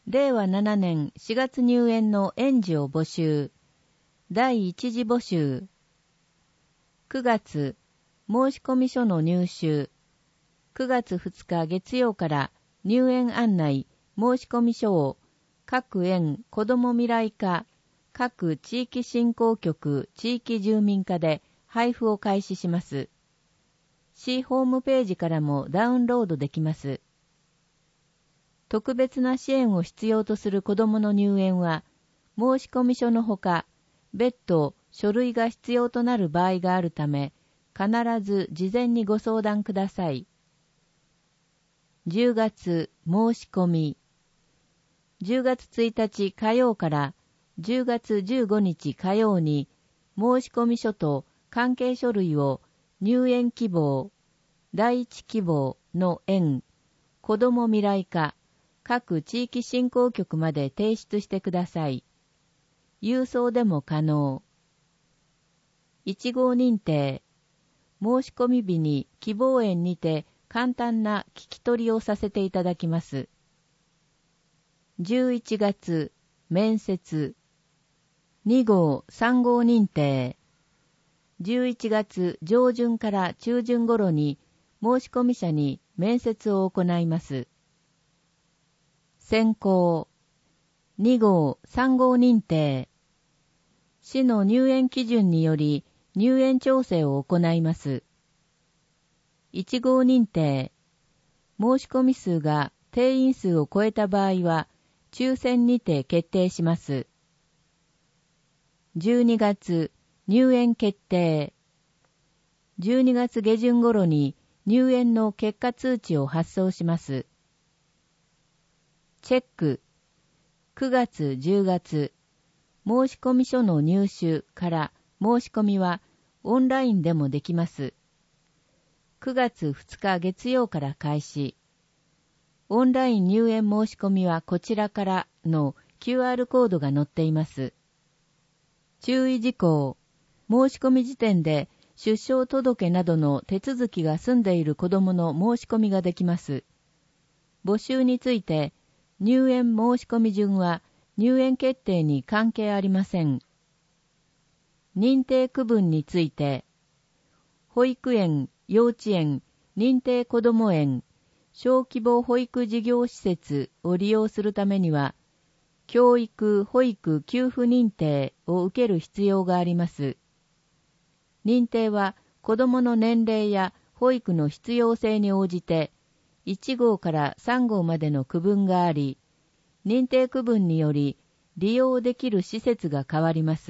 令和7年4月入園の園児を募集。第一次募集。9月、申込書の入手。9月2日月曜から入園案内、申込書を各園子ども未来課、各地域振興局地域住民課で配布を開始します。市ホームページからもダウンロードできます。特別な支援を必要とする子どもの入園は、申込書のほか、別途書類が必要となる場合があるため、必ず事前にご相談ください。10月申し込み。10月1日火曜から10月15日火曜に、申込書と関係書類を入園希望、第一希望の園、子ども未来課、各地域振興局まで提出してください。郵送でも可能。1号認定。申し込み日に希望園にて簡単な聞き取りをさせていただきます。11月、面接。2号、3号認定。11月上旬から中旬頃に申込者に面接を行います。選考。2号、3号認定。市の入園基準により入園調整を行います。1号認定。申し込み数が定員数を超えた場合は抽選にて決定します。12月、入園決定。12月下旬頃に入園の結果通知を発送します。チェック。9月10月、申込書の入手から申し込みはオンラインでもできます。9月2日月曜から開始。オンライン入園申し込みはこちらからの QR コードが載っています。注意事項。申し込み時点で出生届などの手続きが済んでいる子どもの申し込みができます。募集について、入園申し込み順は入園決定に関係ありません。認定区分について、保育園、幼稚園、認定こども園、小規模保育事業施設を利用するためには、教育・保育給付認定を受ける必要があります。認定は子どもの年齢や保育の必要性に応じて、1号から3号までの区分があり、認定区分により利用できる施設が変わります。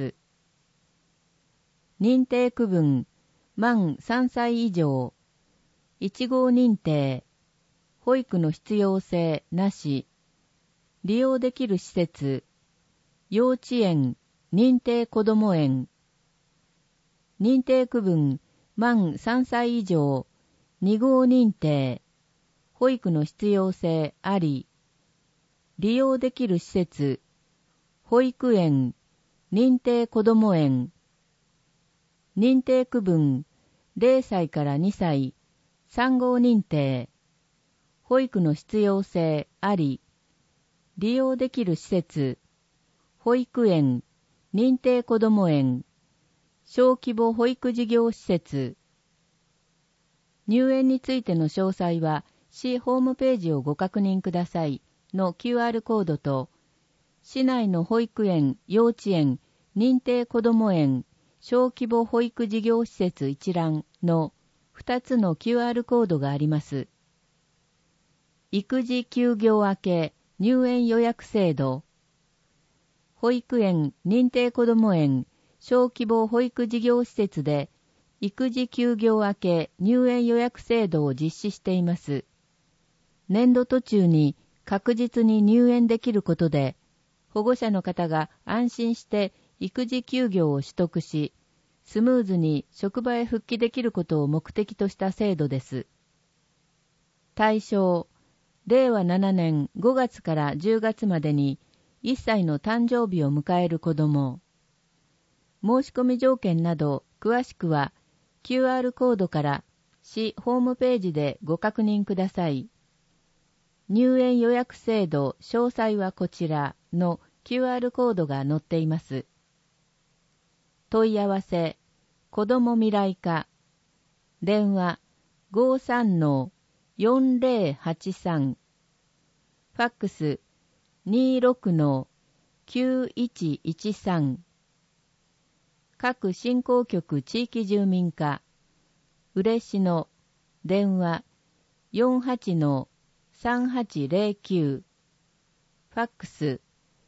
認定区分、満3歳以上、1号認定、保育の必要性なし、利用できる施設、幼稚園、認定こども園、認定区分、満3歳以上、2号認定、保育の必要性あり、利用できる施設、保育園、認定こども園、認定区分、0歳から2歳、3号認定、保育の必要性あり、利用できる施設、保育園、認定こども園、小規模保育事業施設。入園についての詳細は、市ホームページをご確認くださいの QR コードと、市内の保育園、幼稚園、認定こども園、小規模保育事業施設一覧の2つの QR コードがあります。育児休業明け入園予約制度。保育園、認定こども園、小規模保育事業施設で育児休業明け入園予約制度を実施しています。年度途中に確実に入園できることで、保護者の方が安心して育児休業を取得し、スムーズに職場へ復帰できることを目的とした制度です。対象、令和7年5月から10月までに1歳の誕生日を迎える子ども。申し込み条件など詳しくは QR コードから市ホームページでご確認ください。 入園予約制度詳細はこちらの QR コードが載っています。問い合わせ、子ども未来課、電話 53-4083、ファックス 26-9113、各振興局地域住民課、嬉野、電話 48-3809、ファックス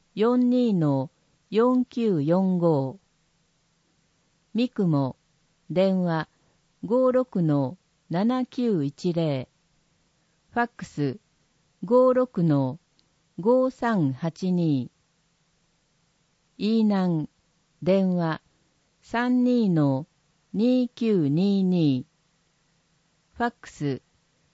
42-4945、みくも、電話 56-7910、ファックス 56-5382、いいなん、電話 32-2922、ファックス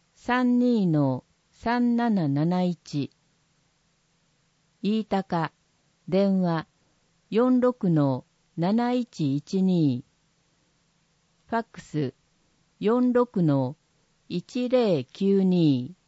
32-3771、いいたか、電話 46-7112、ファックス 46-1092、